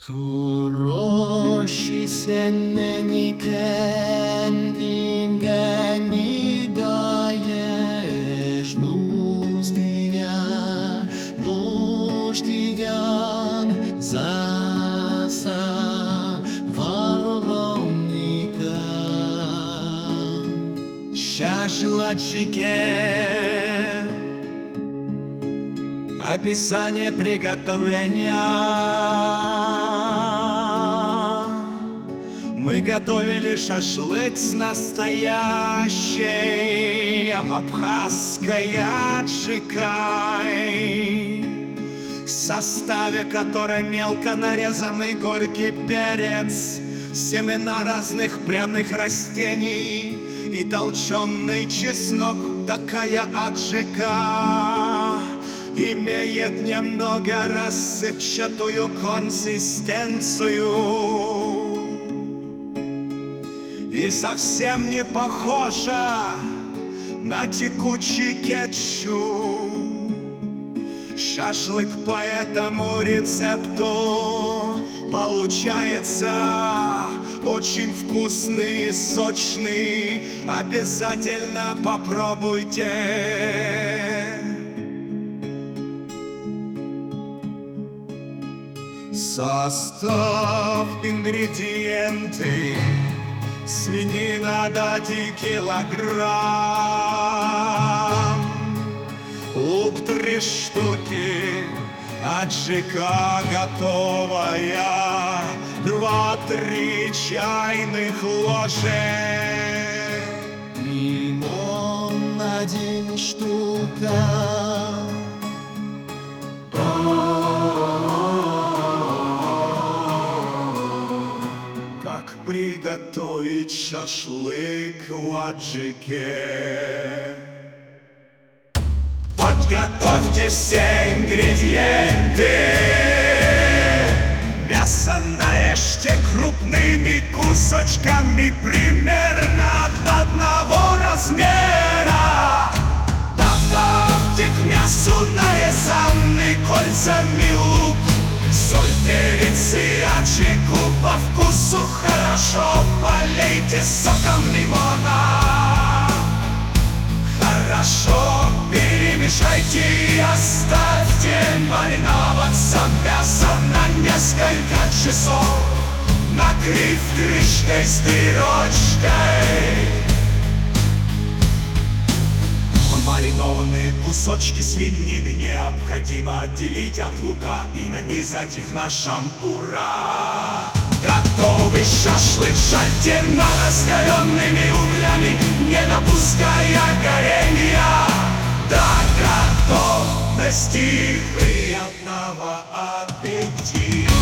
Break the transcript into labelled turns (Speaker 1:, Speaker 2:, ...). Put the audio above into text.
Speaker 1: Turoshi seni kendinden hidayet нуждиgan zasa валомника. Шашлычки, описание приготовления. Мы готовили шашлык с настоящей абхазской аджикой, в составе которой мелко нарезанный горький перец, семена разных пряных растений и толченый чеснок. Такая аджика имеет немного рассыпчатую консистенцию и совсем не похожа на текучий кетчуп. Шашлык по этому рецепту получается очень вкусный и сочный. Обязательно попробуйте. Состав, ингредиенты: свинина до 1 килограмм, лук 3 штуки, аджика готовая 2-3 чайных ложек, лимон 1 штука. Как приготовить шашлык в аджике? Подготовьте все ингредиенты. Мясо нарежьте крупными кусочками, примерно одного размера. Добавьте к мясу нарезанный кольцами лук, соль, перец и аджику по вкусу. Хорошо полейте соком лимона. Хорошо перемешайте и оставьте мариноваться мясо на несколько часов, накрыв крышкой с дырочкой. Маринованные кусочки свинины необходимо отделить от лука и нанизать их на шампура. Готовый шашлык жарьте над раскаленными углями, не допуская горения. До готовности. Приятного аппетита!